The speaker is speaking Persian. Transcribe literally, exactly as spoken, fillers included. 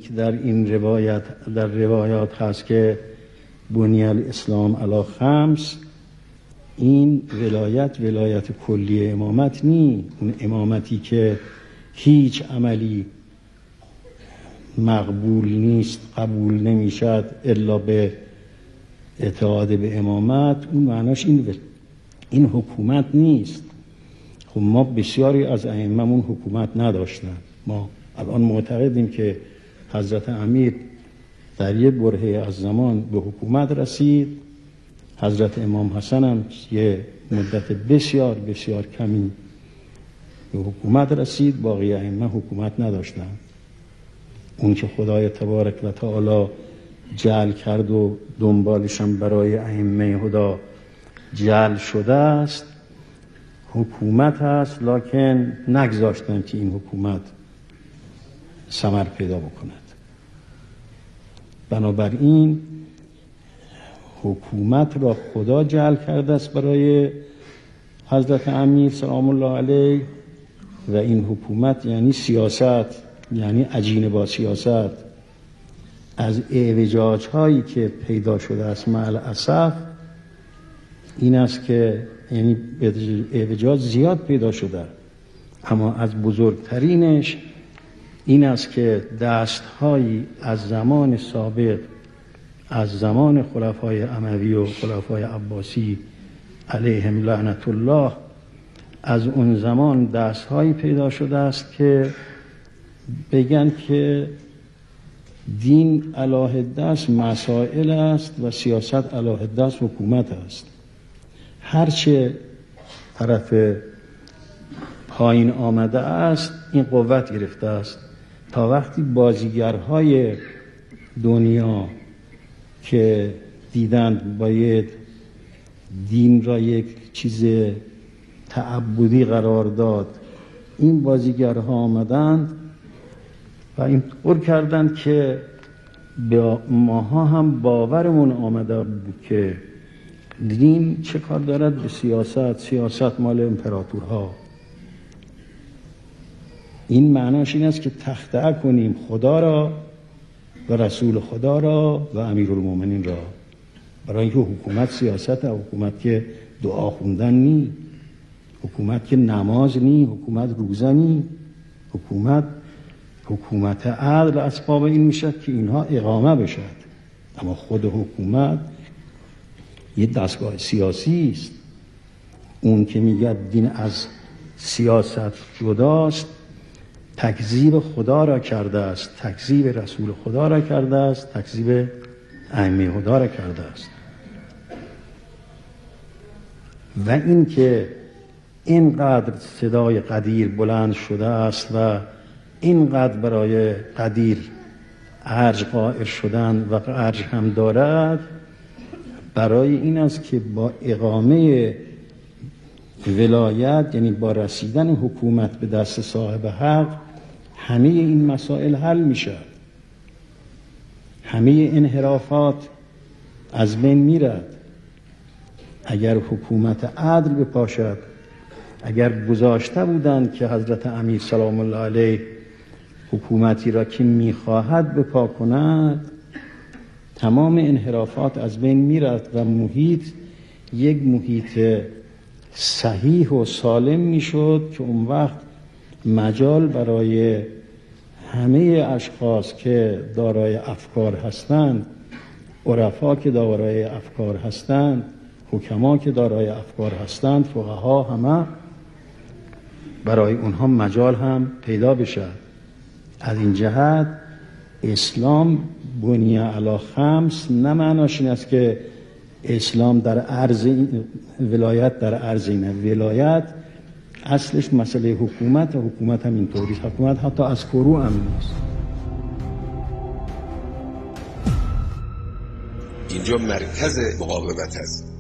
که در این روایت در روایات هست که بنی الاسلام علی خمس، این ولایت ولایت کلی امامت نی. اون امامتی که هیچ عملی مقبول نیست، قبول نمیشد الا به اعتقاد به امامت، اون معناش این این حکومت نیست. خب ما بسیاری از ائمه‌مون حکومت نداشتن. ما الان معتقدیم که حضرت امیر در یک برهه از زمان به حکومت رسید، حضرت امام حسن هم یه مدت بسیار بسیار کمی به حکومت رسید، باقی ائمه حکومت نداشتن. اون که خدای تبارک و تعالی جعل کرد و دنبالشم برای ائمه هدا جعل شده است حکومت است، لکن نگذاشتن که این حکومت ثمر پیدا بکند. بنابراین حکومت را خدا جعل کرده است برای حضرت امیر سلام الله علیه، و این حکومت یعنی سیاست، یعنی عجین با سیاست. از اعوجاج هایی که پیدا شده است مع الاسف این است که یعنی اعوجاج زیاد پیدا شده، اما از بزرگترینش این است که دستهایی از زمان سابق، از زمان خلفای اموی و خلفای عباسی علیهم لعنت الله، از اون زمان دستهایی پیدا شده است که بگن که دین علیه است مسائل است و سیاست علیه است حکومت است. هرچه طرف پایین آمده است این قوت گرفته است، تا وقتی بازیگرهای دنیا که دیدند باید دین را یک چیز تعبدی قرار داد، این بازیگرها آمدند و این طور کردند که به ماها هم باورمون آمده بود که دین چه کار دارد به سیاست، سیاست مال امپراتورها. این معناش این است که تخطئه کنیم خدا را و رسول خدا را و امیرالمومنین را، برای اینکه حکومت سیاست، حکومت که دعا خوندن نی، حکومت که نماز نی، حکومت روزه نی، حکومت حکومت عدل اسباب این میشد که اینها اقامه بشد. اما خود حکومت یه دستگاه سیاسی است. اون که میگه دین از سیاست جداست تکذیب خدا را کرده است، تکذیب رسول خدا را کرده است، تکذیب ائمه هدا را کرده است. و این که اینقدر صدای قدیر بلند شده است و اینقدر برای قدیر ارج قائل شدن و ارج هم دارد، برای این است که با اقامه ولایت، یعنی با رسیدن حکومت به دست صاحب حق، همه این مسائل حل میشه، همه انحرافات از بین میرد. اگر حکومت عدل بپاشد، اگر گذاشته بودند که حضرت امیر سلام الله علیه حکومتی را که میخواهد بپا کند، تمام انحرافات از بین میرد و محیط یک محیط صحیح و سالم میشد که اون وقت مجال برای همه اشخاص که دارای افکار هستند، عرفا که دارای افکار هستند، حکما که دارای افکار هستند، فقها، همه برای اونها مجال هم پیدا بشه. از این جهت اسلام بنی علی خمس نه معناش این است که اسلام در عرض ولایت در عرض اینه. ولایت اصلش مسئله حکومت و حکومت هم اینطوری، حکومت حتی از فرو هم نیست. اینجا مرکز مقاومت است.